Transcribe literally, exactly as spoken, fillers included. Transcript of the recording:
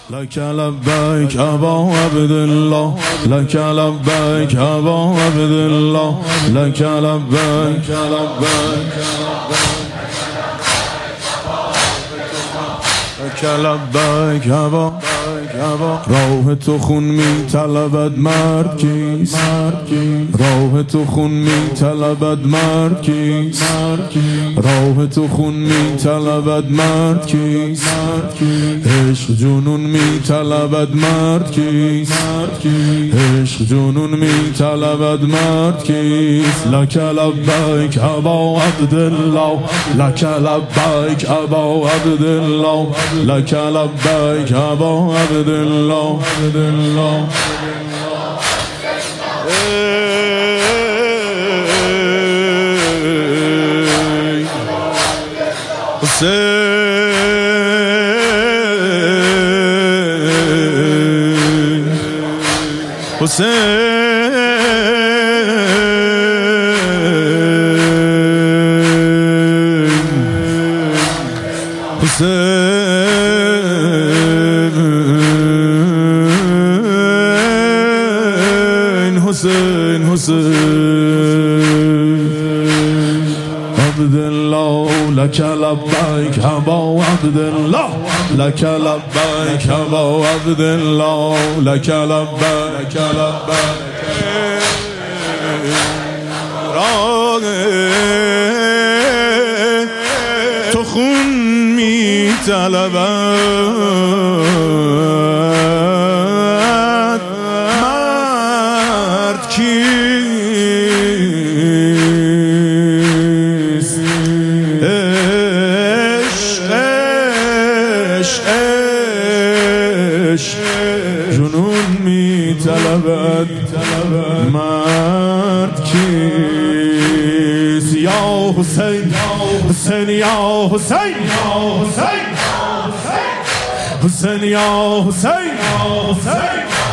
لك لبيك أبا عبد الله، لك لبيك أبا عبد الله، لك لبيك لبيك لك لبيك أبا راه تو خون می طلبد مرد کیست، راه تو خون می طلبد مرد کیست، راه تو خون می طلبد مرد کیست، عشق جنون می طلبد مرد کیست، عشق جنون می طلبد مرد کیست. لک لبیک ابا عبدالله، لک لبیک ابا عبدالله، لک لبیک ابا عبدالله، عبدالله. حسین حسین حسین حسین حسین عبدالله لك لبيك أبا عبدالله، لك لبيك أبا عبدالله، لك لبيك لبيك تو خون می طلبد مرد کیست، عشق عشق عشق جنون می طلبد مرد کیست. یا حسین حسین یا حسین حسین یا حسین حسین یا حسین